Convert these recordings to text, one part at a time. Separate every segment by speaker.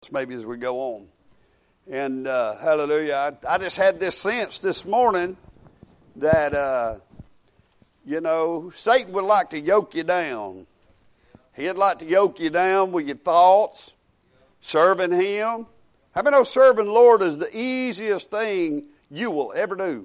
Speaker 1: maybe as we go on. And hallelujah, I just had this sense this morning that, Satan would like to yoke you down. He'd like to yoke you down with your thoughts, serving him. How many know serving the Lord is the easiest thing you will ever do?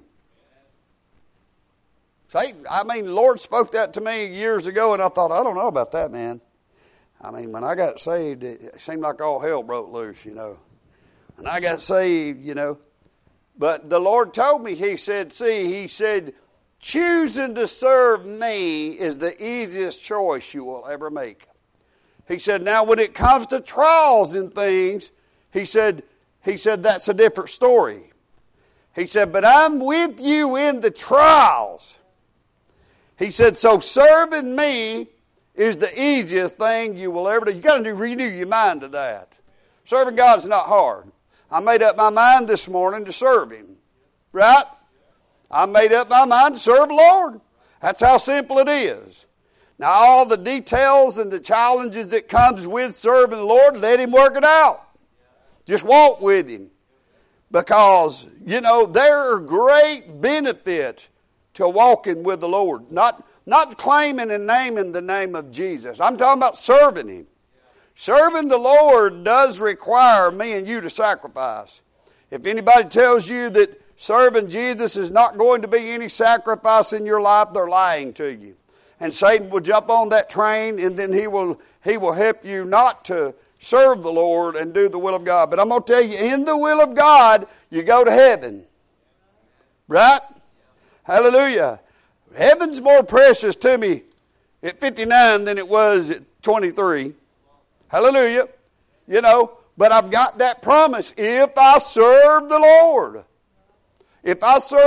Speaker 1: Satan, the Lord spoke that to me years ago, and I thought, I don't know about that, man. When I got saved, it seemed like all hell broke loose, And I got saved, But the Lord told me, He said, choosing to serve me is the easiest choice you will ever make. He said, now when it comes to trials and things, He said, that's a different story. He said, but I'm with you in the trials. He said, so serving me is the easiest thing you will ever do. You got to renew your mind to that. Serving God is not hard. I made up my mind this morning to serve Him. Right? I made up my mind to serve the Lord. That's how simple it is. Now all the details and the challenges that comes with serving the Lord, let Him work it out. Just walk with Him. Because, there are great benefits to walking with the Lord. Not claiming and naming the name of Jesus. I'm talking about serving Him. Serving the Lord does require me and you to sacrifice. If anybody tells you that serving Jesus is not going to be any sacrifice in your life, they're lying to you. And Satan will jump on that train, and then he will help you not to serve the Lord and do the will of God. But I'm going to tell you, in the will of God, you go to heaven. Right? Hallelujah. Heaven's more precious to me at 59 than it was at 23. Hallelujah. But I've got that promise. If I serve the Lord, that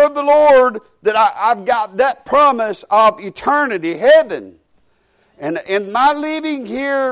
Speaker 1: I've got that promise of eternity, heaven. And my living here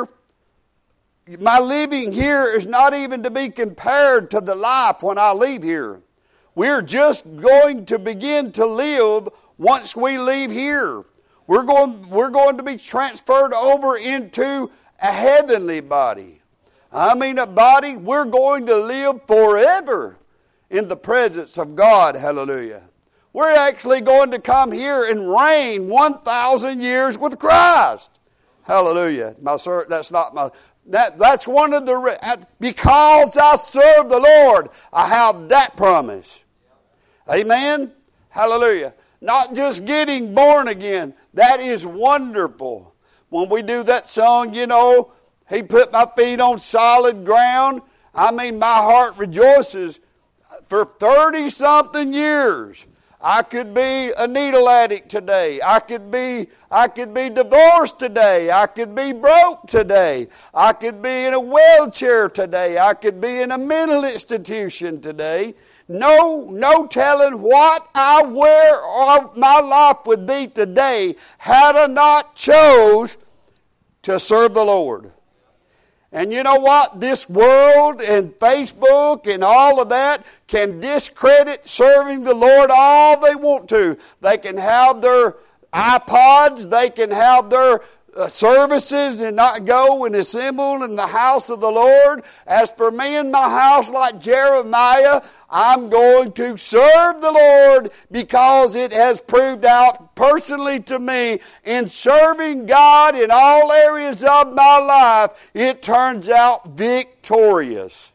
Speaker 1: is not even to be compared to the life when I leave here. We're just going to begin to live once we leave here. We're going to be transferred over into a heavenly body. A body we're going to live forever in the presence of God. Hallelujah. We're actually going to come here and reign 1,000 years with Christ. Hallelujah. That's one of the, because I serve the Lord, I have that promise. Amen. Hallelujah. Not just getting born again. That is wonderful. When we do that song, He put my feet on solid ground. My heart rejoices. For 30-something years, I could be a needle addict today. I could be divorced today. I could be broke today. I could be in a wheelchair today. I could be in a mental institution today. No telling what where my life would be today had I not chose to serve the Lord. And you know what? This world and Facebook and all of that can discredit serving the Lord all they want to. They can have their iPods, they can have their services and not go and assemble in the house of the Lord. As for me and my house, like Jeremiah, I'm going to serve the Lord because it has proved out personally to me in serving God in all areas of my life, it turns out victorious.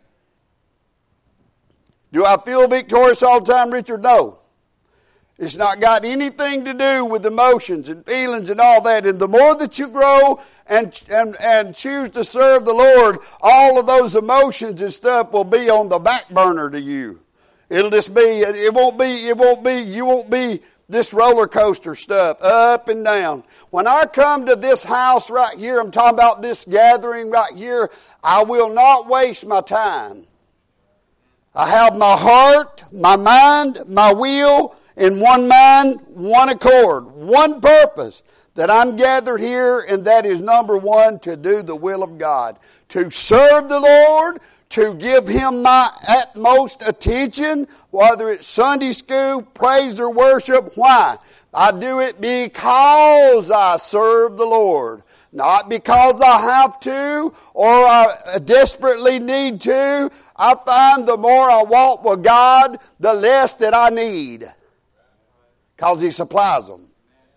Speaker 1: Do I feel victorious all the time, Richard? No. It's not got anything to do with emotions and feelings and all that. And the more that you grow and choose to serve the Lord, all of those emotions and stuff will be on the back burner to you. It'll just be, you won't be this roller coaster stuff, up and down. When I come to this house right here, I'm talking about this gathering right here, I will not waste my time. I have my heart, my mind, my will, in one mind, one accord, one purpose, that I'm gathered here, and that is number one, to do the will of God. To serve the Lord, to give Him my utmost attention, whether it's Sunday school, praise or worship. Why? I do it because I serve the Lord. Not because I have to or I desperately need to. I find the more I walk with God, the less that I need. Because He supplies them.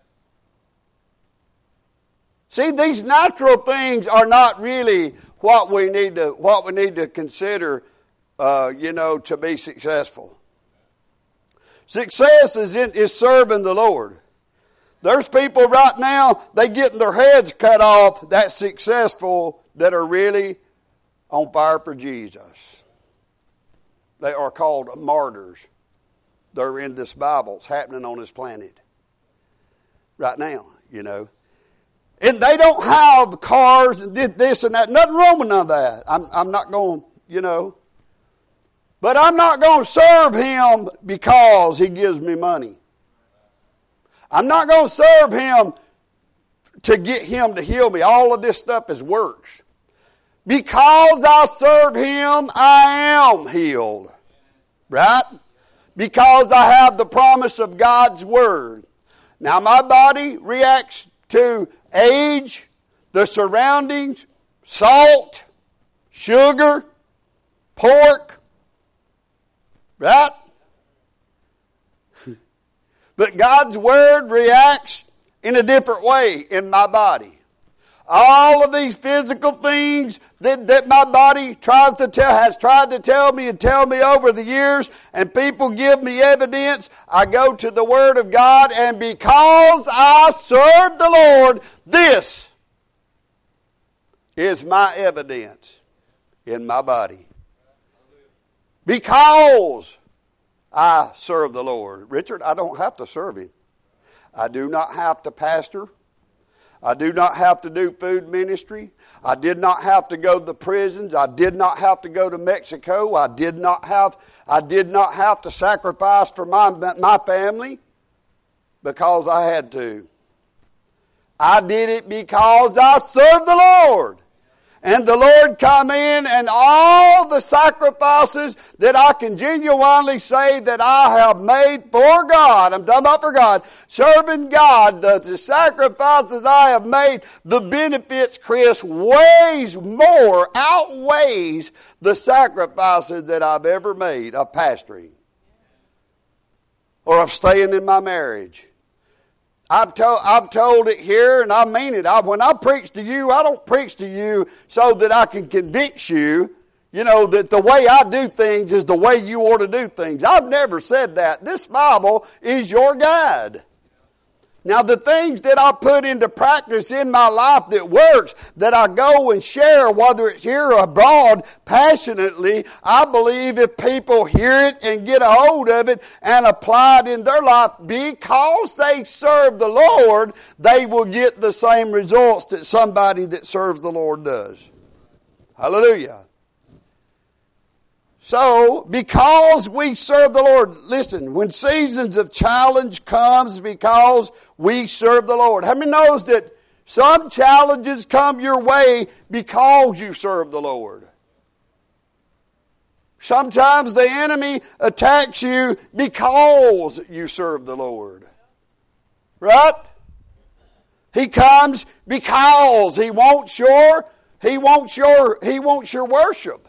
Speaker 1: See, these natural things are not really what we need to consider, to be successful. Success is serving the Lord. There's people right now, they getting their heads cut off that's successful that are really on fire for Jesus. They are called martyrs. They're in this Bible. It's happening on this planet right now, And they don't have cars and this and that. Nothing wrong with none of that. I'm not going, But I'm not going to serve Him because He gives me money. I'm not going to serve Him to get Him to heal me. All of this stuff is works. Because I serve Him, I am healed. Right? Because I have the promise of God's Word. Now my body reacts to age, the surroundings, salt, sugar, pork. Right? But God's Word reacts in a different way in my body. All of these physical things that my body has tried to tell me and tell me over the years, and people give me evidence, I go to the Word of God, and because I serve the Lord, this is my evidence in my body. Because I serve the Lord. Richard, I don't have to serve Him. I do not have to pastor. I do not have to do food ministry. I did not have to go to the prisons. I did not have to go to Mexico. I did not have to sacrifice for my family because I had to. I did it because I served the Lord. And the Lord come in, and all the sacrifices that I can genuinely say that I have made for God, I'm talking about for God, serving God, the sacrifices I have made, the benefits, Chris, outweighs the sacrifices that I've ever made of pastoring or of staying in my marriage. I've told it here, and I mean it. When I preach to you, I don't preach to you so that I can convince you, that the way I do things is the way you ought to do things. I've never said that. This Bible is your guide. Now, the things that I put into practice in my life that works, that I go and share, whether it's here or abroad, passionately, I believe if people hear it and get a hold of it and apply it in their life, because they serve the Lord, they will get the same results that somebody that serves the Lord does. Hallelujah. So, because we serve the Lord, listen, when seasons of challenge comes because we serve the Lord. How many knows that some challenges come your way because you serve the Lord? Sometimes the enemy attacks you because you serve the Lord. Right? He comes because he wants your worship.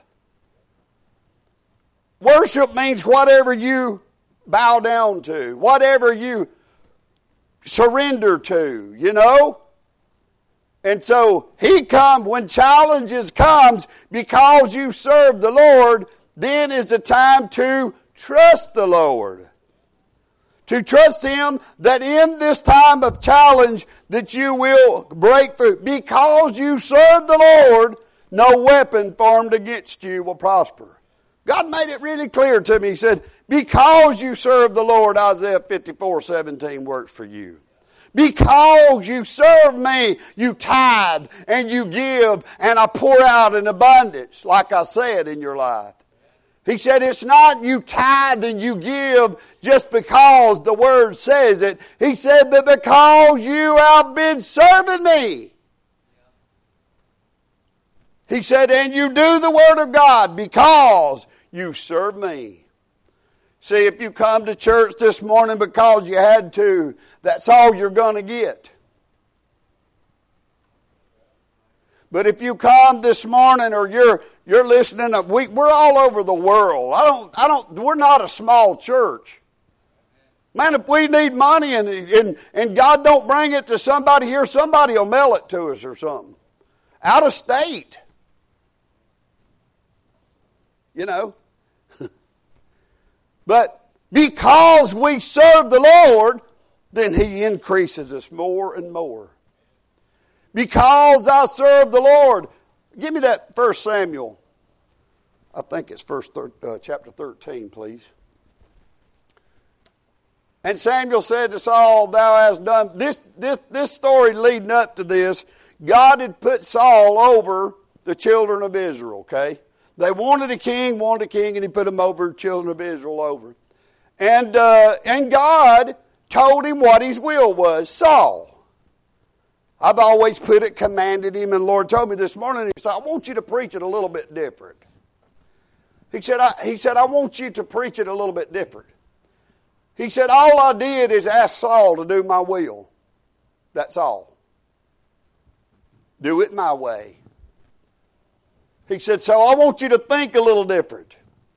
Speaker 1: Worship means whatever you bow down to, whatever you surrender to, And so he comes, when challenges comes because you serve the Lord, then is the time to trust the Lord. To trust Him that in this time of challenge that you will break through. Because you serve the Lord, no weapon formed against you will prosper. God made it really clear to me. He said, because you serve the Lord, Isaiah 54:17 works for you. Because you serve me, you tithe and you give, and I pour out in abundance, like I said, in your life. He said it's not you tithe and you give just because the Word says it. He said, but because you have been serving me. He said, and you do the Word of God because you serve me. See, if you come to church this morning because you had to, that's all you're going to get. But if you come this morning or you're listening, we're all over the world. We're not a small church. Man, if we need money and God don't bring it to somebody here, somebody will mail it to us or something. Out of state. You know. But because we serve the Lord, then He increases us more and more. Because I serve the Lord. Give me that 1 Samuel. I think it's chapter 13, please. And Samuel said to Saul, thou hast done, this story leading up to this, God had put Saul over the children of Israel, okay? They wanted a king, and He put them over, the children of Israel over. And God told him what His will was, Saul. I've always put it, commanded him, and the Lord told me this morning, He said, I want you to preach it a little bit different. He said, I want you to preach it a little bit different. He said, all I did is ask Saul to do my will. That's all. Do it my way. He said, so I want you to think a little different.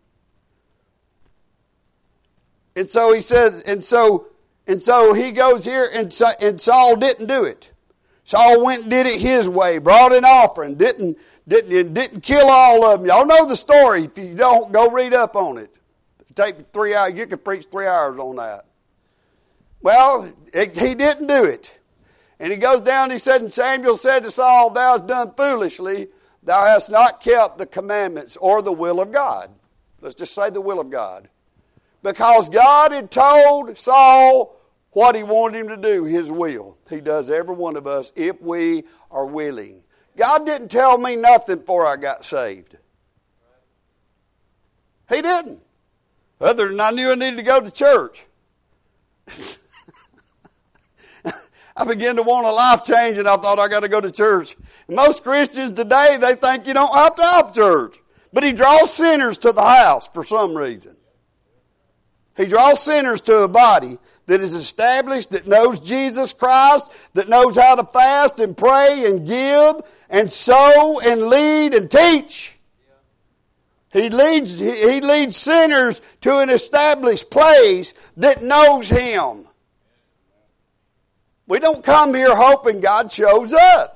Speaker 1: And so he says, and so he goes here, and Saul didn't do it. Saul went and did it his way, brought an offering, didn't kill all of them. Y'all know the story. If you don't, go read up on it. Take 3 hours. You could preach 3 hours on that. Well, he didn't do it. And he goes down, he said, and Samuel said to Saul, thou hast done foolishly. Thou hast not kept the commandments or the will of God. Let's just say the will of God. Because God had told Saul what He wanted him to do, His will. He does every one of us if we are willing. God didn't tell me nothing before I got saved. He didn't. Other than I knew I needed to go to church. I began to want a life change, and I thought I got to go to church. And most Christians today, they think you don't have to have church. But He draws sinners to the house for some reason. He draws sinners to a body that is established, that knows Jesus Christ, that knows how to fast and pray and give and sow and lead and teach. He leads sinners to an established place that knows Him. We don't come here hoping God shows up.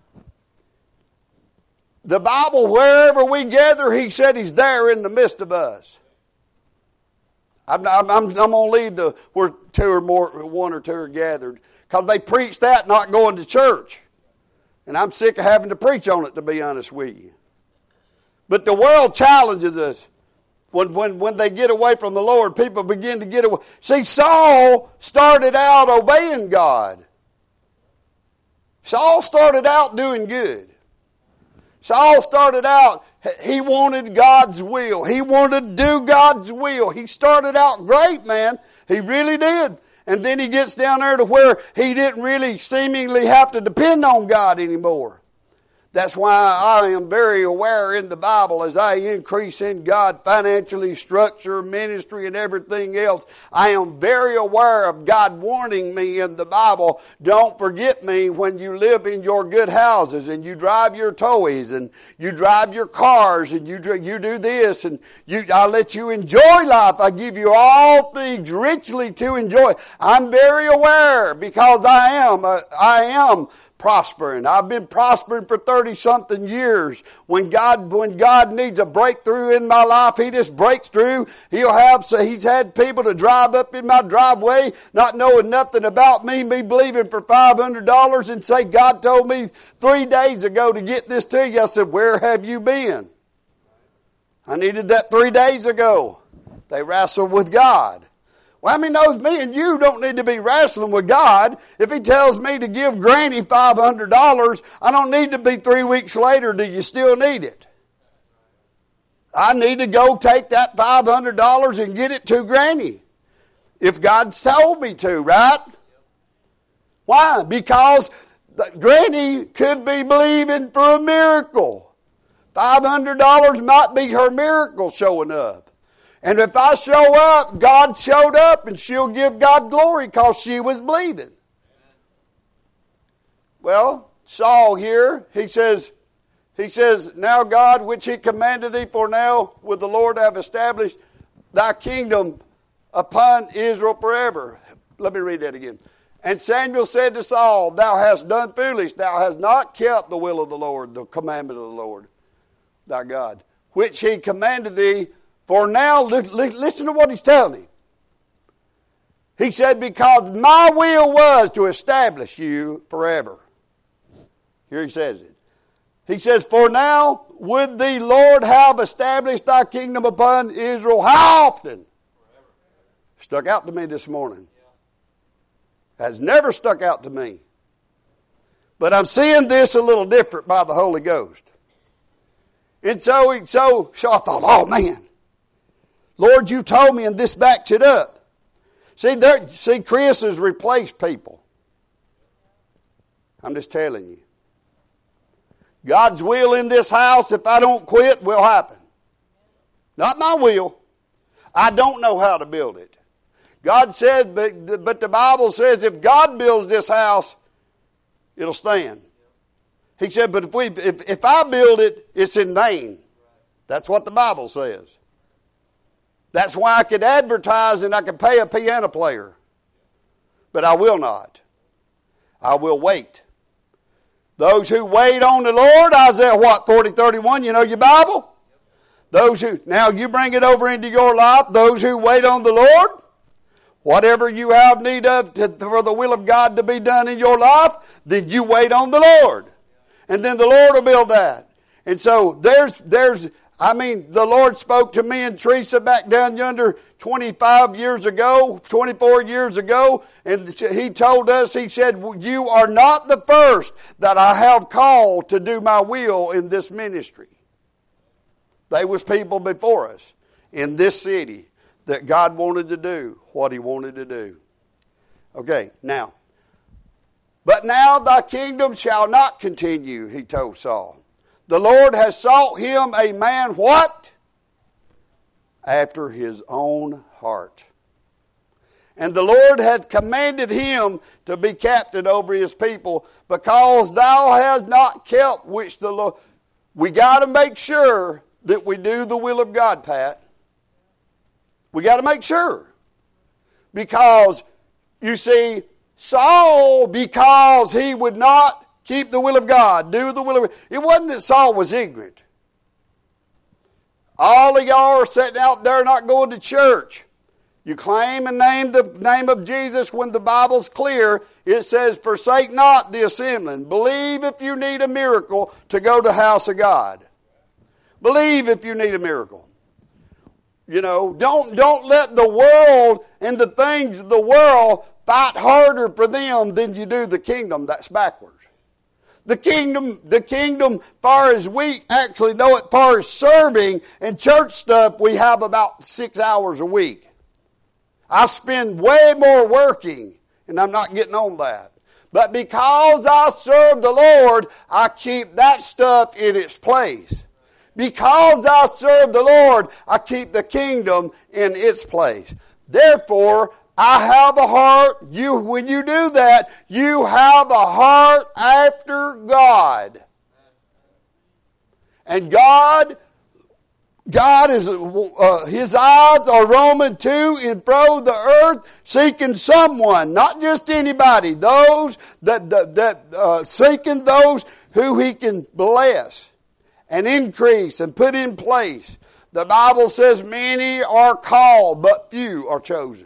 Speaker 1: The Bible, wherever we gather, He said He's there in the midst of us. I'm going to leave where one or two are gathered, because they preach that not going to church. And I'm sick of having to preach on it, to be honest with you. But the world challenges us. When they get away from the Lord, people begin to get away. See, Saul started out obeying God. Saul started out doing good. Saul started out, he wanted God's will. He wanted to do God's will. He started out great, man. He really did. And then he gets down there to where he didn't really seemingly have to depend on God anymore. That's why I am very aware in the Bible as I increase in God financially, structure, ministry, and everything else. I am very aware of God warning me in the Bible, don't forget me when you live in your good houses and you drive your toys and you drive your cars and you do this and I let you enjoy life. I give you all things richly to enjoy. I'm very aware because I am prospering. I've been prospering for 30-something years. When God needs a breakthrough in my life, He just breaks through. He's had people to drive up in my driveway, not knowing nothing about me believing for $500 and say, God told me 3 days ago to get this to you. I said, where have you been? I needed that 3 days ago. They wrestled with God. Well, how many knows me and you don't need to be wrestling with God? If He tells me to give Granny $500, I don't need to be 3 weeks later, do you still need it? I need to go take that $500 and get it to Granny. If God's told me to, right? Why? Because Granny could be believing for a miracle. $500 might be her miracle showing up. And if I show up, God showed up and she'll give God glory because she was believing. Well, Saul here, he says, He says, now God, which he commanded thee, for now would the Lord have established thy kingdom upon Israel forever. Let me read that again. And Samuel said to Saul, thou hast done foolish. Thou hast not kept the will of the Lord, the commandment of the Lord, thy God, which he commanded thee. For now, listen to what he's telling him. He said, because my will was to establish you forever. Here he says it. He says, for now would the Lord have established thy kingdom upon Israel. How often? Forever. Stuck out to me this morning. Has never stuck out to me. But I'm seeing this a little different by the Holy Ghost. And so I thought, oh man, Lord, you told me and this backs it up. See, Chris has replaced people. I'm just telling you. God's will in this house, if I don't quit, will happen. Not my will. I don't know how to build it. God said, but the Bible says if God builds this house, it'll stand. He said, but if I build it, it's in vain. That's what the Bible says. That's why I could advertise and I could pay a piano player. But I will not. I will wait. Those who wait on the Lord, Isaiah 40:31, you know your Bible? Now you bring it over into your life, those who wait on the Lord, whatever you have need of for the will of God to be done in your life, then you wait on the Lord. And then the Lord will build that. And so the Lord spoke to me and Teresa back down yonder 24 years ago, and he told us, he said, you are not the first that I have called to do my will in this ministry. There was people before us in this city that God wanted to do what he wanted to do. Okay, now. But now thy kingdom shall not continue, he told Saul. The Lord has sought him a man, what? After his own heart. And the Lord hath commanded him to be captain over his people, because thou hast not kept which the Lord. We got to make sure that we do the will of God, Pat. We got to make sure. Because, you see, Saul, because he would not keep the will of God, do the will of God. It wasn't that Saul was ignorant. All of y'all are sitting out there not going to church. You claim and name the name of Jesus when the Bible's clear. It says, forsake not the assembling. Believe if you need a miracle to go to the house of God. Believe if you need a miracle. You know, don't let the world and the things of the world fight harder for them than you do the kingdom. That's backwards. The kingdom, far as we actually know it, far as serving and church stuff, we have about 6 hours a week. I spend way more working, and I'm not getting on that. But because I serve the Lord, I keep that stuff in its place. Because I serve the Lord, I keep the kingdom in its place. Therefore, I have a heart. When you do that, you have a heart after God. And God is, his eyes are roaming to and fro the earth, seeking someone, not just anybody. Those that seeking those who he can bless and increase and put in place. The Bible says many are called, but few are chosen.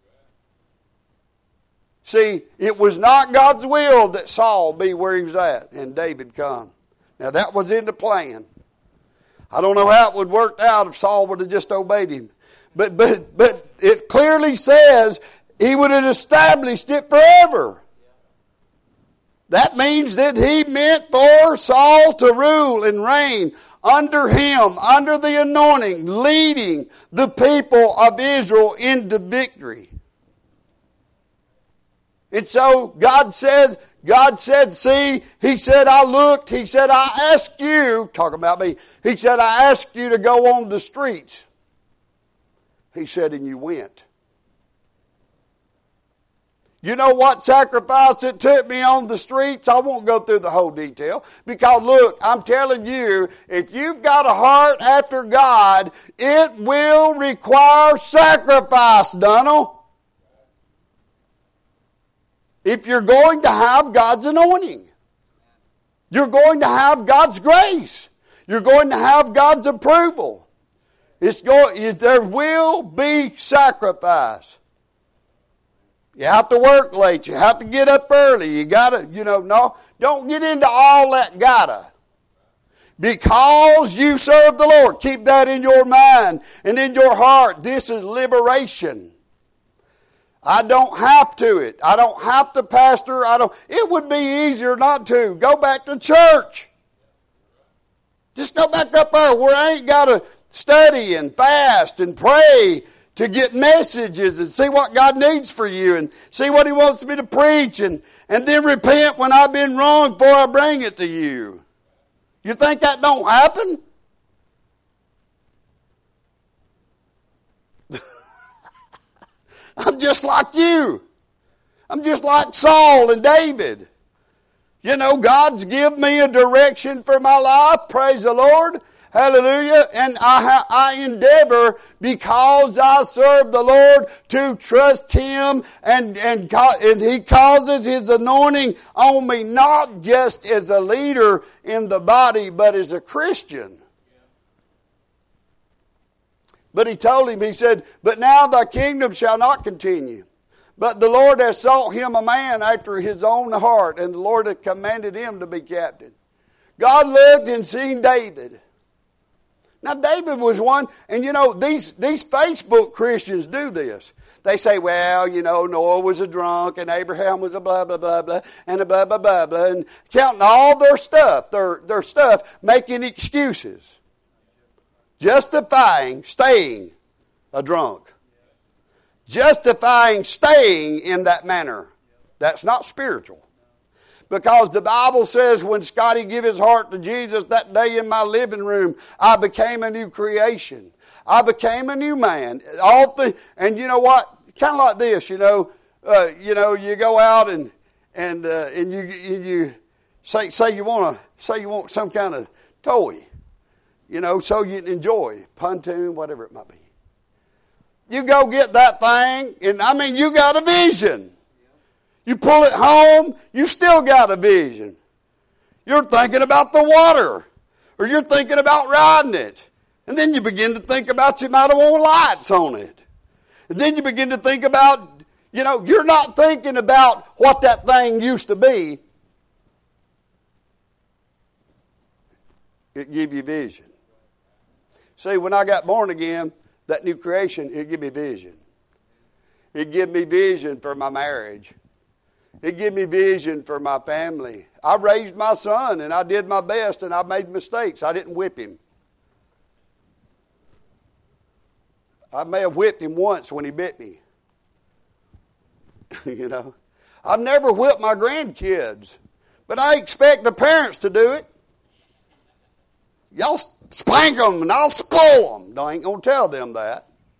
Speaker 1: See, it was not God's will that Saul be where he was at and David come. Now that was in the plan. I don't know how it would work out if Saul would have just obeyed him. But it clearly says he would have established it forever. That means that he meant for Saul to rule and reign under him, under the anointing, leading the people of Israel into victory. And so God said, see, he said, I looked, he said, I asked you, talking about me, he said, I asked you to go on the streets. He said, and you went. You know what sacrifice it took me on the streets? I won't go through the whole detail. Because look, I'm telling you, if you've got a heart after God, it will require sacrifice, Donald. If you're going to have God's anointing. You're going to have God's grace. You're going to have God's approval. There will be sacrifice. You have to work late. You have to get up early. You gotta, no, don't get into all that gotta. Because you serve the Lord. Keep that in your mind and in your heart. This is liberation. I don't have to it. I don't have to pastor. It would be easier not to. Go back to church. Just go back up there where I ain't got to study and fast and pray to get messages and see what God needs for you and see what He wants me to preach and then repent when I've been wrong before I bring it to you. You think that don't happen? I'm just like you. I'm just like Saul and David. God's given me a direction for my life. Praise the Lord. Hallelujah. And I endeavor, because I serve the Lord, to trust Him and He causes His anointing on me, not just as a leader in the body, but as a Christian. But He told him, He said, "But now thy kingdom shall not continue. But the Lord has sought him a man after His own heart, and the Lord hath commanded him to be captain." God looked and seen David. Now David was one, and these Facebook Christians do this. They say, well, Noah was a drunk, and Abraham was a blah, blah, blah, blah, and a blah, blah, blah, blah, and counting all their stuff, their stuff, making excuses. Justifying staying a drunk. Justifying staying in that manner. That's not spiritual. Because the Bible says when Scotty gave his heart to Jesus, that day in my living room, I became a new creation. I became a new man. And you know what? Kind of like this, you go out and you say you want some kind of toy, so you can enjoy, pontoon, whatever it might be. You go get that thing, and you got a vision. You pull it home, you still got a vision. You're thinking about the water, or you're thinking about riding it. And then you begin to think about you might have want lights on it. And then you begin to think about, you're not thinking about what that thing used to be. It give you vision. See, when I got born again, that new creation, it give me vision. It give me vision for my marriage. It gave me vision for my family. I raised my son, and I did my best, and I made mistakes. I didn't whip him. I may have whipped him once when he bit me. I've never whipped my grandkids, but I expect the parents to do it. Y'all spank them, and I'll spoil them. I ain't going to tell them that.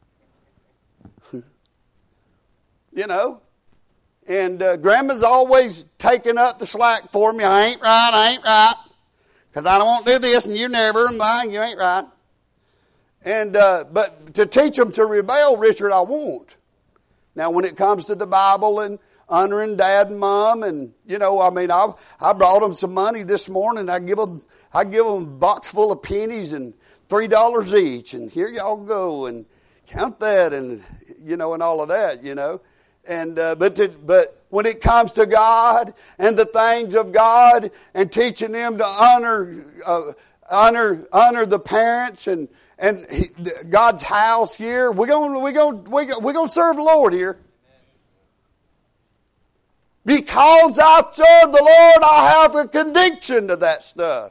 Speaker 1: And Grandma's always taking up the slack for me. I ain't right. Because I don't want to do this, and you never, and you ain't right. And but to teach them to rebel, Richard, I won't. Now, when it comes to the Bible and honoring Dad and Mom, and I brought them some money this morning. I give them a box full of pennies and $3 each, and here y'all go and count that, and and all of that, And but when it comes to God and the things of God and teaching them to honor the parents and God's house here, we're gonna serve the Lord here. Because I serve the Lord, I have a conviction to that stuff.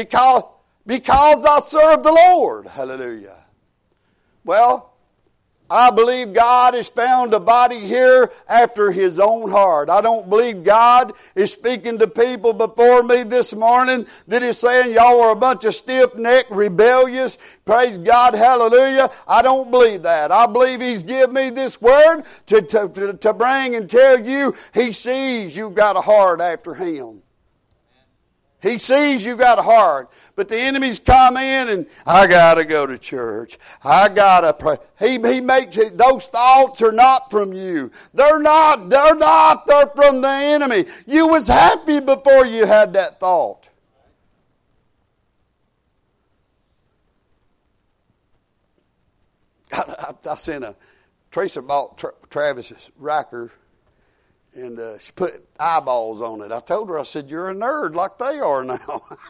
Speaker 1: Because I serve the Lord, hallelujah. Well, I believe God has found a body here after His own heart. I don't believe God is speaking to people before me this morning that is saying y'all are a bunch of stiff-necked, rebellious. Praise God, hallelujah. I don't believe that. I believe He's given me this word to bring and tell you He sees you've got a heart after Him. He sees you got a heart. But the enemy's come in and I got to go to church. I got to pray. He makes it, those thoughts are not from you. They're not. They're from the enemy. You was happy before you had that thought. I sent Teresa bought Travis's Riker. And she put eyeballs on it. I told her, I said, you're a nerd like they are now.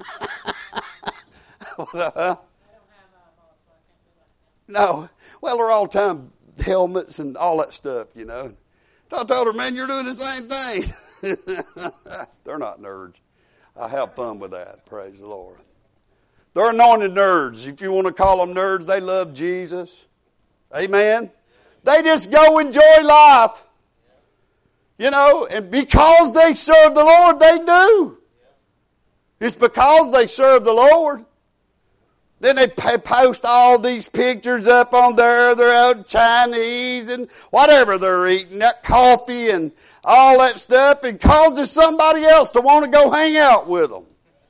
Speaker 1: No. Well, they're all the time helmets and all that stuff, you know. I told her, man, you're doing the same thing. They're not nerds. I have fun with that, praise the Lord. They're anointed nerds. If you want to call them nerds, they love Jesus. Amen. They just go enjoy life. You know, and because they serve the Lord, they do. It's because they serve the Lord. Then they post all these pictures up on there. They're out Chinese and whatever they're eating, that coffee and all that stuff, and causes somebody else to want to go hang out with them.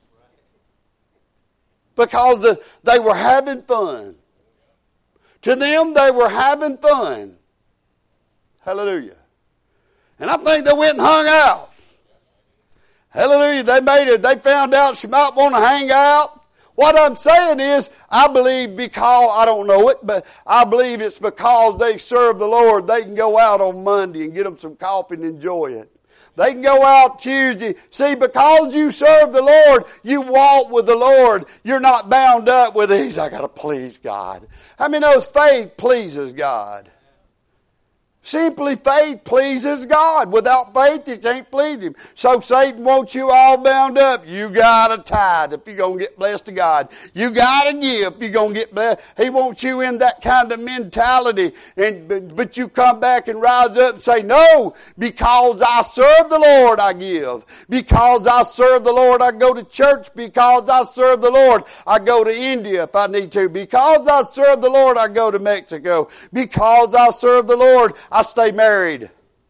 Speaker 1: Because they were having fun. To them, they were having fun. Hallelujah. And I think they went and hung out. Hallelujah. They found out she might want to hang out. What I'm saying is, I believe because, I don't know it, but I believe it's because they serve the Lord, they can go out on Monday and get them some coffee and enjoy it. They can go out Tuesday. See, because you serve the Lord, you walk with the Lord. You're not bound up with these, I got to please God. How many knows faith pleases God? Simply faith pleases God. Without faith, you can't please Him. So Satan wants you all bound up. You got to tithe if you're going to get blessed to God. You got to give if you're going to get blessed. He wants you in that kind of mentality. But you come back and rise up and say, no, because I serve the Lord, I give. Because I serve the Lord, I go to church. Because I serve the Lord, I go to India if I need to. Because I serve the Lord, I go to Mexico. Because I serve the Lord, I stay married.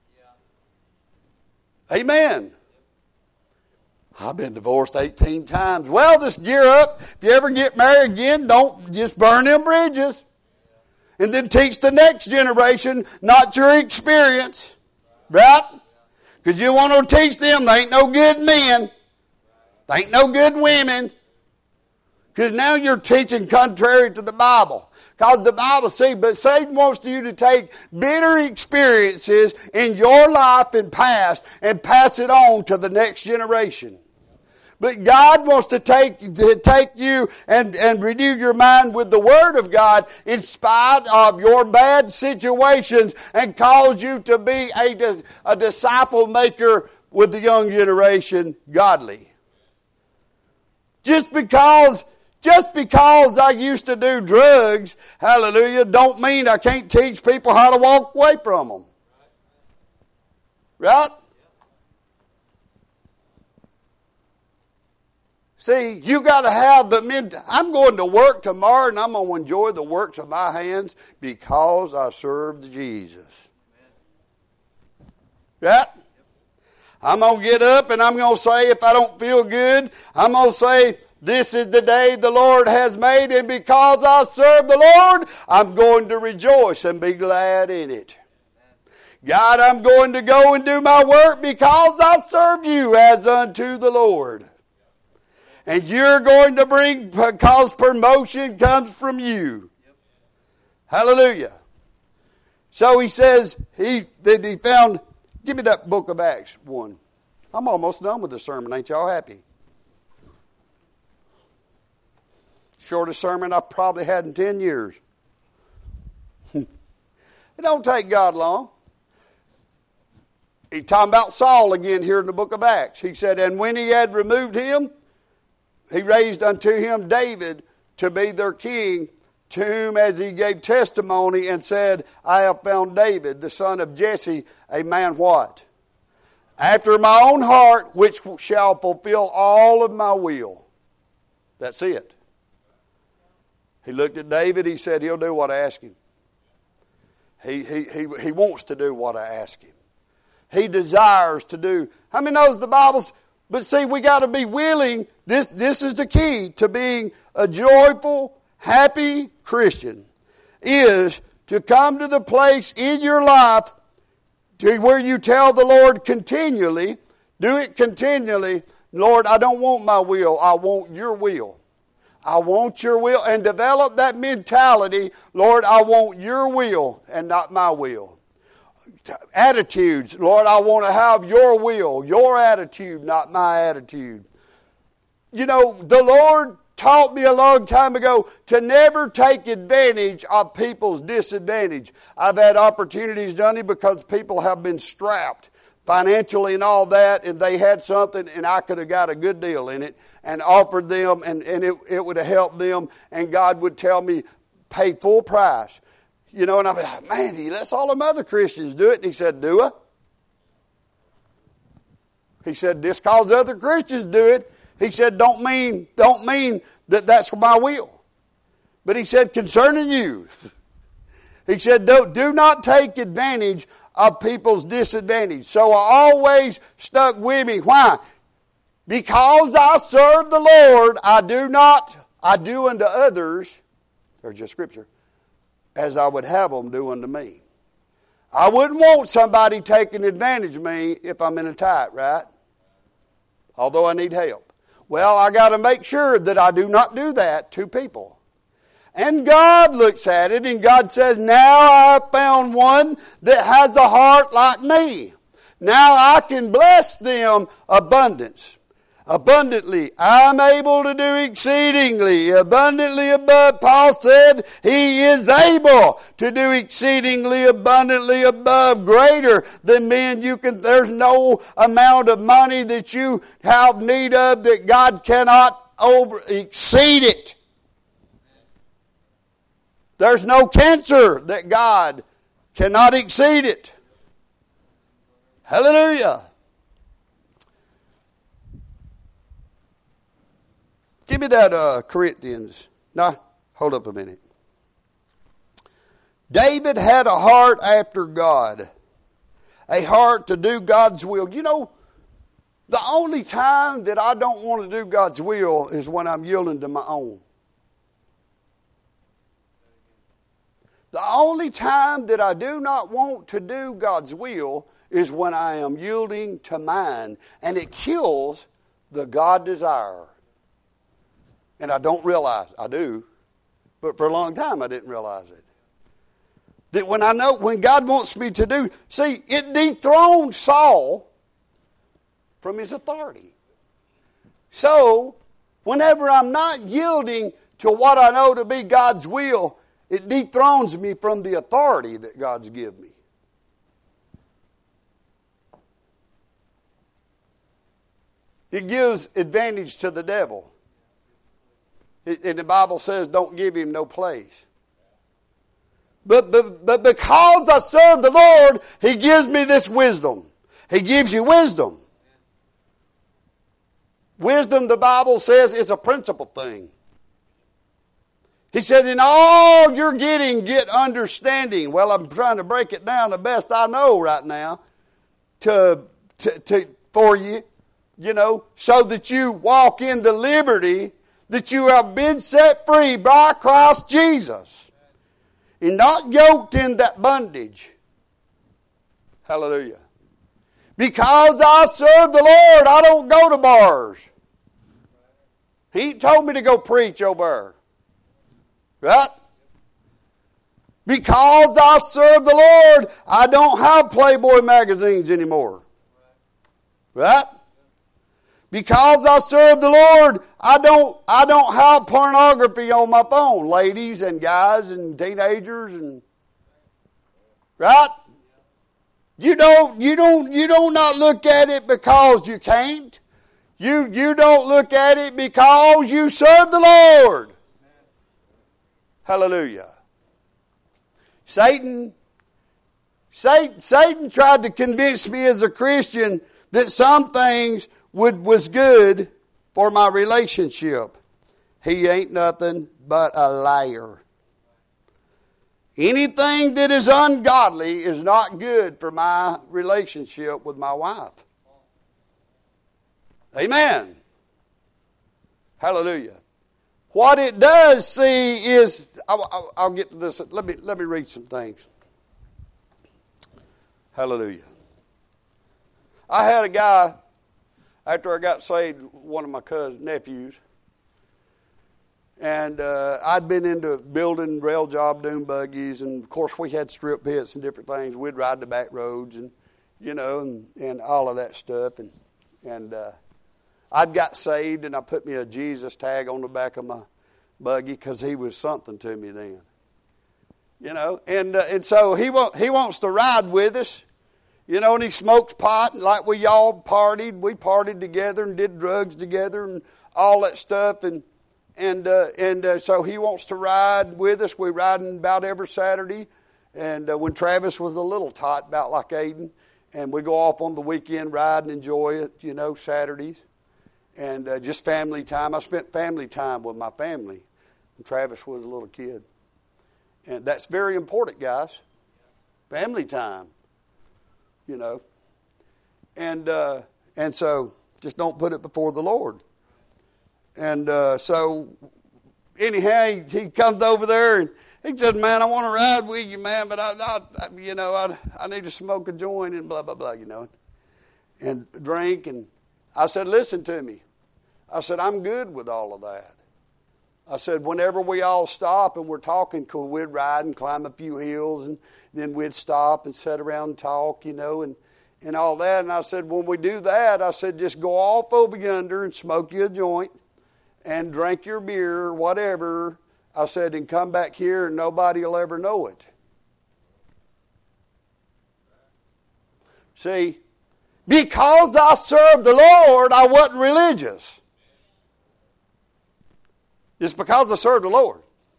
Speaker 1: Yeah. Amen. I've been divorced 18 times. Well, just gear up. If you ever get married again, don't just burn them bridges. And then teach the next generation, not your experience. Right? Because you want to teach them they ain't no good men. They ain't no good women. Because now you're teaching contrary to the Bible. Because the Bible says, but Satan wants you to take bitter experiences in your life and past and pass it on to the next generation. But God wants to take you and renew your mind with the Word of God in spite of your bad situations and cause you to be a disciple maker with the young generation godly. Just because I used to do drugs, hallelujah, don't mean I can't teach people how to walk away from them. Right? See, you got to have I'm going to work tomorrow and I'm going to enjoy the works of my hands because I served Jesus. Right? I'm going to get up and I'm going to say, if I don't feel good, I'm going to say, this is the day the Lord has made, and because I serve the Lord, I'm going to rejoice and be glad in it. God, I'm going to go and do my work because I serve you as unto the Lord. And you're going to bring, because promotion comes from you. Hallelujah. So he says, he found, give me that book of Acts 1. I'm almost done with the sermon. Ain't y'all happy? Shortest sermon I've probably had in 10 years. It don't take God long. He's talking about Saul again here in the book of Acts. He said, and when he had removed him, he raised unto him David to be their king, to whom as he gave testimony and said, I have found David, the son of Jesse, a man what? After my own heart, which shall fulfill all of my will. That's it. He looked at David, he said, he'll do what I ask him. He wants to do what I ask him. He desires to do. How many knows the Bible's? But see, we got to be willing. This is the key to being a joyful, happy Christian, is to come to the place in your life to where you tell the Lord continually, do it continually, Lord, I don't want my will, I want your will. I want your will. And develop that mentality, Lord, I want your will and not my will. Attitudes, Lord, I want to have your will, your attitude, not my attitude. You know, the Lord taught me a long time ago to never take advantage of people's disadvantage. I've had opportunities done it because people have been strapped financially and all that, and they had something and I could have got a good deal in it and offered them, and it would have helped them, and God would tell me, pay full price. You know, and I'm like, man, he lets all them other Christians do it. And he said, do it? He said, just because other Christians do it, he said, don't mean that that's my will. But he said, concerning you, he said, do not take advantage of people's disadvantage. So I always stuck with me. Why? Because I serve the Lord, I do unto others, there's just scripture, as I would have them do unto me. I wouldn't want somebody taking advantage of me if I'm in a tight, right? Although I need help. Well, I got to make sure that I do not do that to people. And God looks at it and God says, now I have found one that has a heart like me. Now I can bless them abundantly. I'm able to do exceedingly, abundantly above. Paul said he is able to do exceedingly abundantly above, greater than men. There's no amount of money that you have need of that God cannot exceed it. There's no cancer that God cannot exceed it. Hallelujah. Give me that Corinthians. No, hold up a minute. David had a heart after God. A heart to do God's will. You know, the only time that I don't want to do God's will is when I'm yielding to my own. The only time that I do not want to do God's will is when I am yielding to mine. And it kills the God desire. And I don't realize, I do, but for a long time I didn't realize it. That when God wants me to do, see, it dethroned Saul from his authority. So, whenever I'm not yielding to what I know to be God's will, it dethrones me from the authority that God's given me. It gives advantage to the devil. And the Bible says, don't give him no place. But because I serve the Lord, he gives me this wisdom. He gives you wisdom. Wisdom, the Bible says, is a principal thing. He said, in all you're getting, get understanding. Well, I'm trying to break it down the best I know right now for you, so that you walk in the liberty that you have been set free by Christ Jesus and not yoked in that bondage. Hallelujah. Because I serve the Lord, I don't go to bars. He told me to go preach over there. Right? Because I serve the Lord, I don't have Playboy magazines anymore. Right? Because I serve the Lord, I don't have pornography on my phone, ladies and guys and teenagers and right? You don't not look at it because you can't. You don't look at it because you serve the Lord. Hallelujah. Satan tried to convince me as a Christian that some things was good for my relationship. He ain't nothing but a liar. Anything that is ungodly is not good for my relationship with my wife. Amen. Hallelujah. What it does see is, I'll get to this. Let me read some things. Hallelujah. I had a guy, after I got saved, one of my nephews, and I'd been into building rail job dune buggies, and of course we had strip pits and different things. We'd ride the back roads and, and all of that stuff. And I'd got saved, and I put me a Jesus tag on the back of my buggy because he was something to me then. And so he wants to ride with us. And he smoked pot, and like we all partied. We partied together and did drugs together and all that stuff. And so he wants to ride with us. We riding about every Saturday. And when Travis was a little tot, about like Aiden, and we go off on the weekend ride and enjoy it, Saturdays. And just family time. I spent family time with my family when Travis was a little kid. And that's very important, guys. Family time. And so just don't put it before the Lord. And so anyhow, he comes over there and he said, "Man, I want to ride with you, man, but I need to smoke a joint and blah blah blah, and drink." And I said, "Listen to me." I said, "I'm good with all of that." I said, whenever we all stop and we're talking, cool, we'd ride and climb a few hills, and then we'd stop and sit around and talk, and all that. And I said, when we do that, I said, just go off over yonder and smoke you a joint and drink your beer or whatever. I said, and come back here and nobody will ever know it. See, because I served the Lord, I wasn't religious. It's because I served the Lord.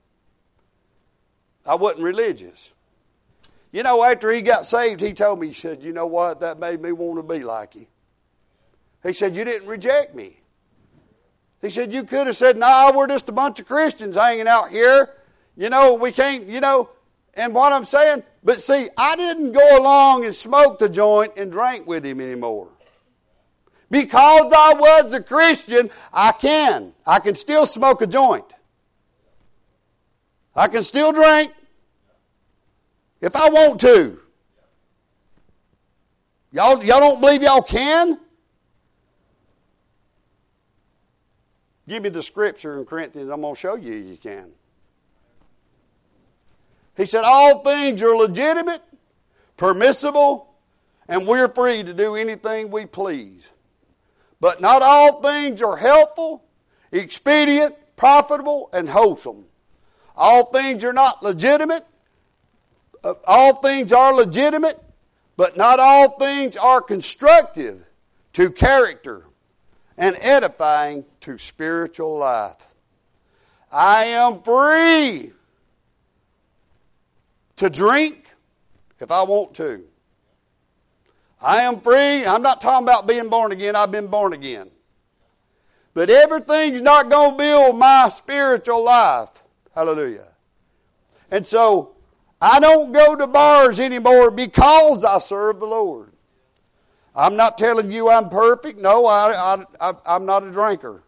Speaker 1: I wasn't religious. After he got saved, he told me, he said, "You know what? That made me want to be like you." He said, "You didn't reject me." He said, "You could have said, no, we're just a bunch of Christians hanging out here. We can't, And what I'm saying, but see, I didn't go along and smoke the joint and drink with him anymore. Because I was a Christian, I can still smoke a joint. I can still drink if I want to. Y'all don't believe y'all can? Give me the scripture in Corinthians. I'm going to show you can. He said, all things are legitimate, permissible, and we're free to do anything we please. But not all things are helpful, expedient, profitable, and wholesome. All things are not legitimate. All things are legitimate, but not all things are constructive to character and edifying to spiritual life. I am free to drink if I want to. I am free. I'm not talking about being born again. I've been born again. But everything's not going to build my spiritual life. Hallelujah. And so I don't go to bars anymore because I serve the Lord. I'm not telling you I'm perfect. No, I'm not a drinker.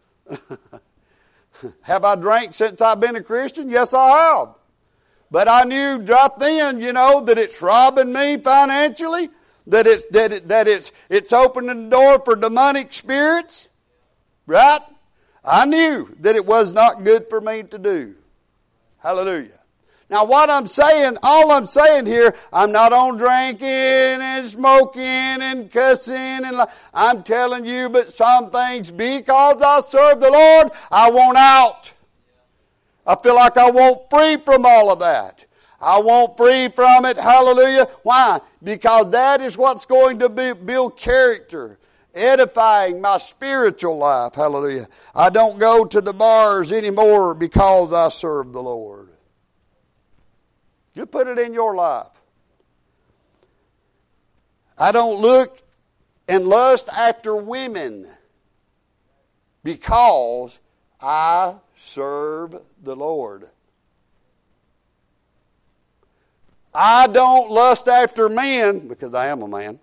Speaker 1: Have I drank since I've been a Christian? Yes, I have. But I knew right then, that it's robbing me financially, that it's opening the door for demonic spirits, right? I knew that it was not good for me to do. Hallelujah. Now what I'm saying, all I'm saying here, I'm not on drinking and smoking and cussing. I'm telling you, but some things, because I serve the Lord, I want out. I feel like I want free from all of that. I want free from it. Hallelujah. Why? Because that is what's going to build character edifying my spiritual life. Hallelujah. I don't go to the bars anymore because I serve the Lord. Just put it in your life. I don't look and lust after women because I serve the Lord. I don't lust after men because I am a man.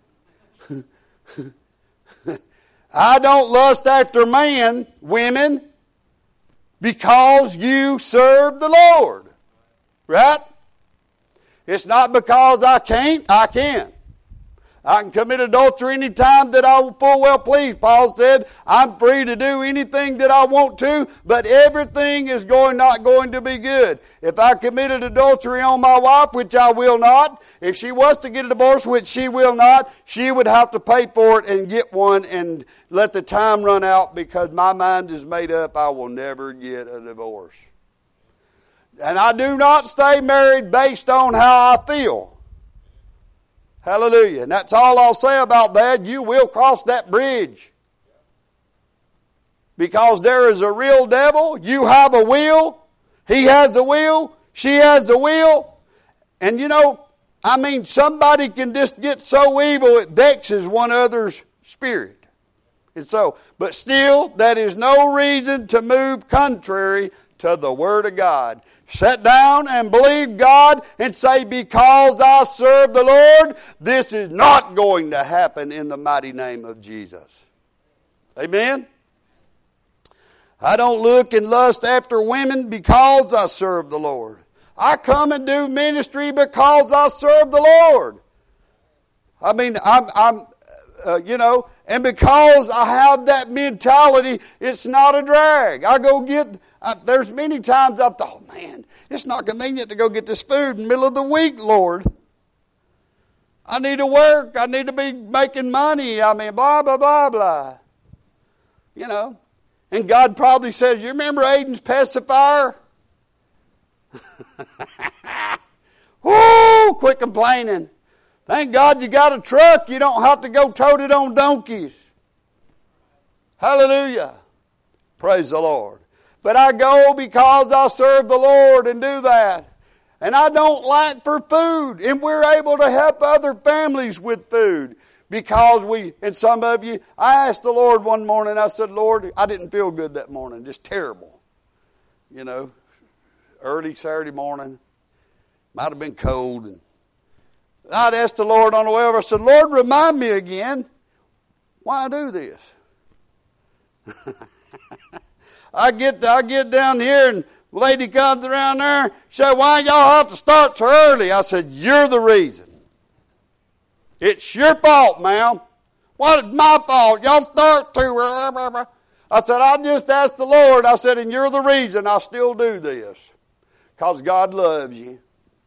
Speaker 1: I don't lust after women, because you serve the Lord. Right? It's not because I can't, I can. I can commit adultery any time that I full well please. Paul said, I'm free to do anything that I want to, but everything is not going to be good. If I committed adultery on my wife, which I will not, if she was to get a divorce, which she will not, she would have to pay for it and get one and let the time run out, because my mind is made up I will never get a divorce. And I do not stay married based on how I feel. Hallelujah. And that's all I'll say about that. You will cross that bridge. Because there is a real devil. You have a will. He has a will. She has a will. And somebody can just get so evil it vexes one other's spirit. And so, but still, that is no reason to move contrary to the Word of God. Sit down and believe God and say, because I serve the Lord, this is not going to happen in the mighty name of Jesus. Amen? I don't look and lust after women because I serve the Lord. I come and do ministry because I serve the Lord. And because I have that mentality, it's not a drag. There's many times I've thought, man, it's not convenient to go get this food in the middle of the week, Lord. I need to work. I need to be making money. Blah, blah, blah, blah. And God probably says, you remember Aiden's pacifier? Whoo, quit complaining. Thank God you got a truck. You don't have to go tote it on donkeys. Hallelujah. Praise the Lord. But I go because I serve the Lord and do that. And I don't lack for food. And we're able to help other families with food. Because and some of you, I asked the Lord one morning, I said, Lord, I didn't feel good that morning. Just terrible. Early Saturday morning. Might have been cold. And I'd asked the Lord on the way over, I said, Lord, remind me again why I do this. I get down here and the lady comes around there, she said, why y'all have to start so early? I said, you're the reason. It's your fault, ma'am. What is my fault? Y'all start too. I said, I just asked the Lord, I said, and you're the reason I still do this. Because God loves you.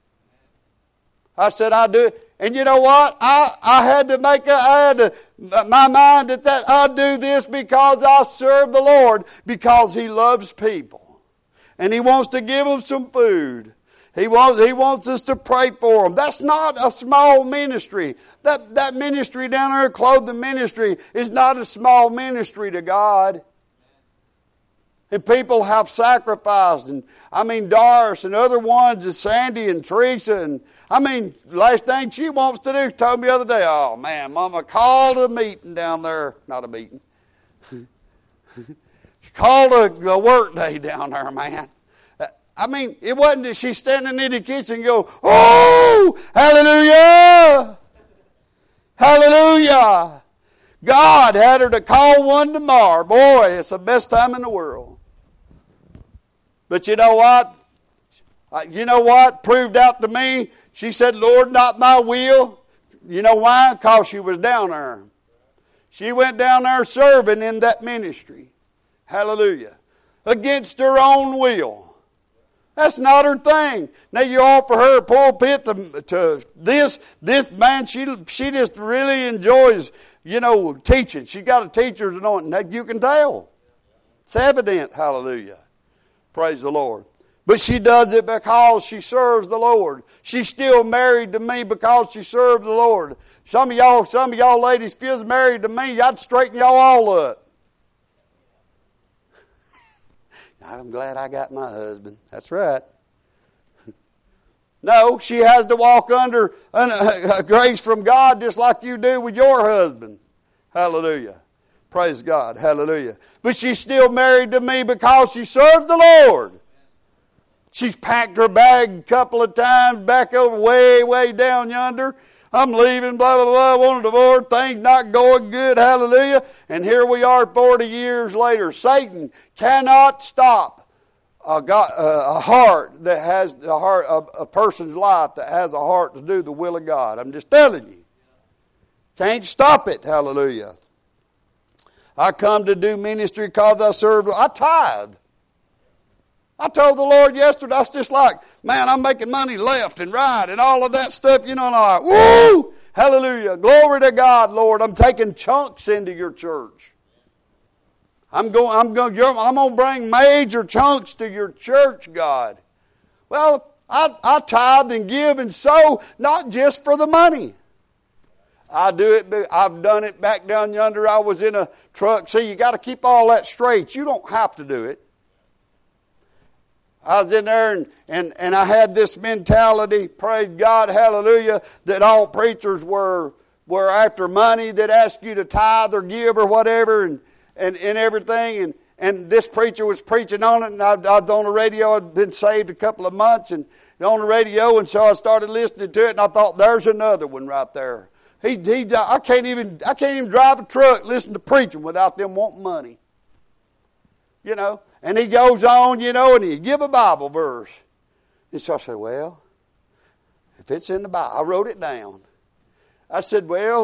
Speaker 1: I said, I do it. And you know what? I had to make my mind that I do this because I serve the Lord, because He loves people. And He wants to give them some food. He wants us to pray for them. That's not a small ministry. That ministry down there, clothing ministry, is not a small ministry to God. And people have sacrificed. And Doris and other ones, and Sandy and Teresa. And last thing she wants to do, told me the other day, oh man, Mama called a meeting down there. Not a meeting. She called a work day down there, man. It wasn't that she's standing in the kitchen and go, oh, hallelujah. Hallelujah. God had her to call one tomorrow. Boy, it's the best time in the world. But you know what? Proved out to me. She said, Lord, not my will. You know why? Because she was down there. She went down there serving in that ministry. Hallelujah. Against her own will. That's not her thing. Now you offer her a pulpit to this man, she just really enjoys, teaching. She's got a teacher's anointing. You can tell. It's evident. Hallelujah. Praise the Lord. But she does it because she serves the Lord. She's still married to me because she served the Lord. Some of y'all ladies, if you was married to me, I'd straighten y'all all up. I'm glad I got my husband. That's right. No, she has to walk under grace from God just like you do with your husband. Hallelujah. Praise God. Hallelujah. But she's still married to me because she serves the Lord. She's packed her bag a couple of times back over way down yonder. I'm leaving, blah, blah, blah, want a divorce, things not going good, hallelujah. And here we are 40 years later. Satan cannot stop a heart that has the heart of a person's life that has a heart to do the will of God. I'm just telling you. Can't stop it, hallelujah. I come to do ministry because I tithe. I told the Lord yesterday, I was just like, man, I'm making money left and right and all of that stuff, and I'm like, woo, hallelujah, glory to God, Lord. I'm taking chunks into your church. I'm going to bring major chunks to your church, God. Well, I tithe and give and sow, not just for the money. I do it. I've done it back down yonder. I was in a truck. See, you got to keep all that straight. You don't have to do it. I was in there and I had this mentality, praise God, hallelujah, that all preachers were after money, that asked you to tithe or give or whatever and everything. And this preacher was preaching on it, and I was on the radio. I'd been saved a couple of months and on the radio, and so I started listening to it, and I thought, there's another one right there. I can't even drive a truck, listen to preaching without them wanting money. You know. And he goes on, and he give a Bible verse. And so I said, well, if it's in the Bible, I wrote it down. I said, well,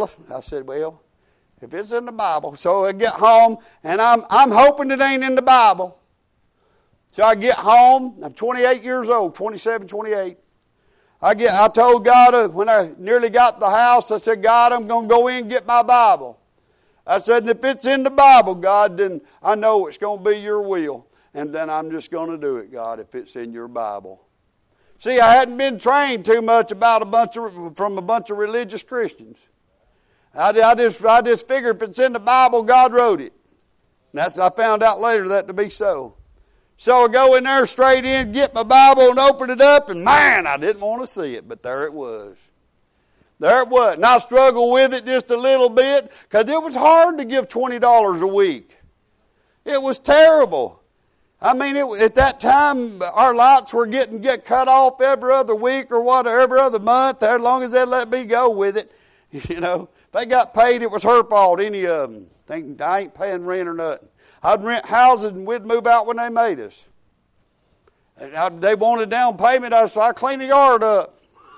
Speaker 1: if it's in the Bible. So I get home, and I'm hoping it ain't in the Bible. So I get home, I'm 28 years old, 27, 28. I told God, when I nearly got the house, I said, God, I'm going to go in and get my Bible. I said, and if it's in the Bible, God, then I know it's going to be your will. And then I'm just going to do it, God, if it's in your Bible. See, I hadn't been trained too much about from a bunch of religious Christians. I just figured if it's in the Bible, God wrote it. And I found out later that to be so. So I go in there straight in, get my Bible and open it up, and man, I didn't want to see it, but there it was. There it was. And I struggled with it just a little bit because it was hard to give $20 a week. It was terrible. I mean, at that time, our lights were getting cut off every other week or whatever, every other month, as long as they let me go with it. If they got paid, it was her fault, any of them. I ain't paying rent or nothing. I'd rent houses and we'd move out when they made us. They wanted down payment. I said, I'll clean the yard up.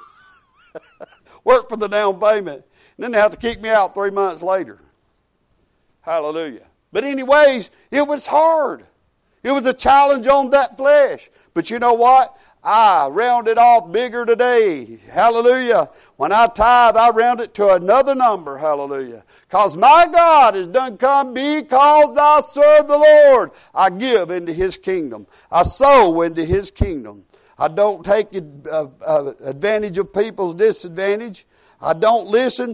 Speaker 1: Work for the down payment. And then they have to kick me out 3 months later. Hallelujah. But anyways, it was hard. It was a challenge on that flesh. But you know what? I round it off bigger today. Hallelujah. When I tithe, I round it to another number. Hallelujah. Because my God has done come because I serve the Lord. I give into His kingdom. I sow into His kingdom. I don't take advantage of people's disadvantage. I don't listen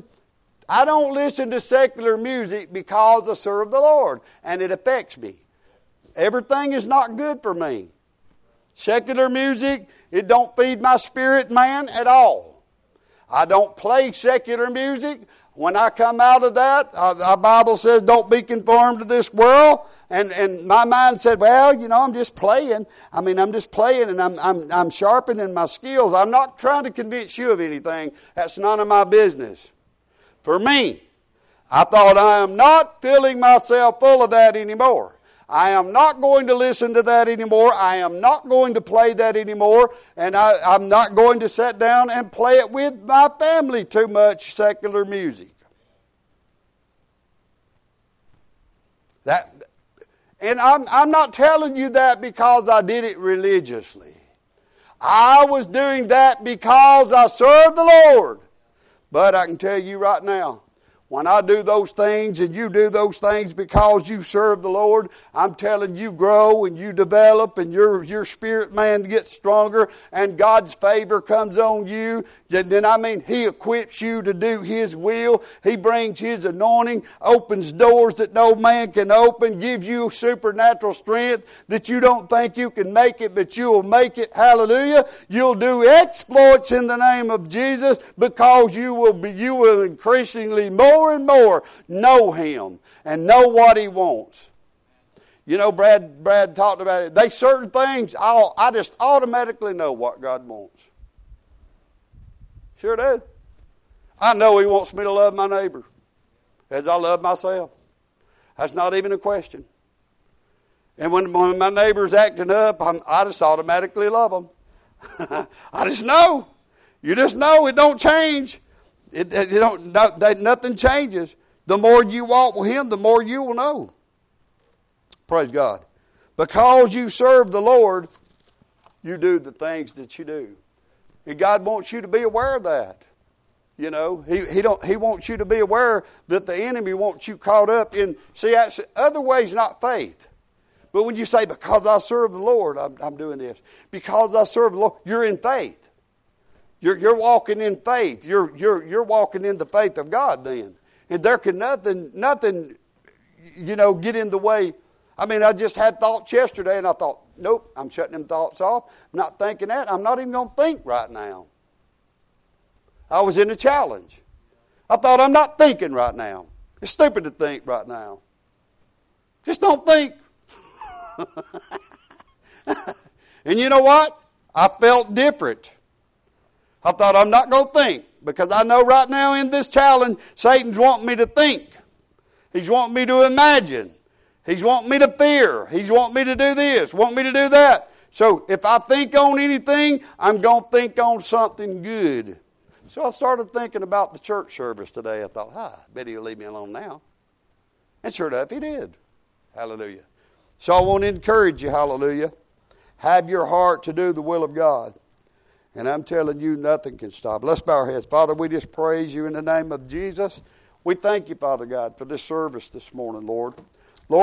Speaker 1: to secular music because I serve the Lord. And it affects me. Everything is not good for me. Secular music, it don't feed my spirit man at all. I don't play secular music. When I come out of that, our Bible says don't be conformed to this world. And my mind said, well, I'm just playing. I'm just playing and I'm sharpening my skills. I'm not trying to convince you of anything. That's none of my business. For me, I thought I am not filling myself full of that anymore. I am not going to listen to that anymore. I am not going to play that anymore. And I'm not going to sit down and play it with my family too much, secular music. And I'm not telling you that because I did it religiously. I was doing that because I served the Lord. But I can tell you right now, When I do those things and you do those things because you serve the Lord, I'm telling you grow and you develop and your spirit man gets stronger and God's favor comes on you. Then He equips you to do His will. He brings His anointing, opens doors that no man can open, gives you supernatural strength that you don't think you can make it, but you will make it. Hallelujah. You'll do exploits in the name of Jesus because you will increasingly more and more know Him and know what He wants. You know, Brad talked about it. There's certain things I just automatically know what God wants. Sure do. I know He wants me to love my neighbor as I love myself. That's not even a question. And when my neighbor's acting up, I just automatically love them. I just know. You just know it don't change. Nothing changes. The more you walk with Him, the more you will know. Praise God. Because you serve the Lord, you do the things that you do. And God wants you to be aware of that. You know, He wants you to be aware that the enemy wants you caught up in, that's other ways not faith. But when you say, because I serve the Lord, I'm doing this. Because I serve the Lord, you're in faith. You're walking in faith. You're walking in the faith of God then. And there can nothing, get in the way. I just had thoughts yesterday and I thought, nope, I'm shutting them thoughts off. I'm not thinking that. I'm not even going to think right now. I was in a challenge. I thought, I'm not thinking right now. It's stupid to think right now. Just don't think. And you know what? I felt different. I thought, I'm not going to think, because I know right now in this challenge, Satan's wanting me to think. He's wanting me to imagine. He's wanting me to fear. He's wanting me to do this, want me to do that. So if I think on anything, I'm going to think on something good. So I started thinking about the church service today. I thought, I bet He'll leave me alone now. And sure enough, He did. Hallelujah. So I want to encourage you, hallelujah. Have your heart to do the will of God. And I'm telling you, nothing can stop. Let's bow our heads. Father, we just praise You in the name of Jesus. We thank You, Father God, for this service this morning, Lord.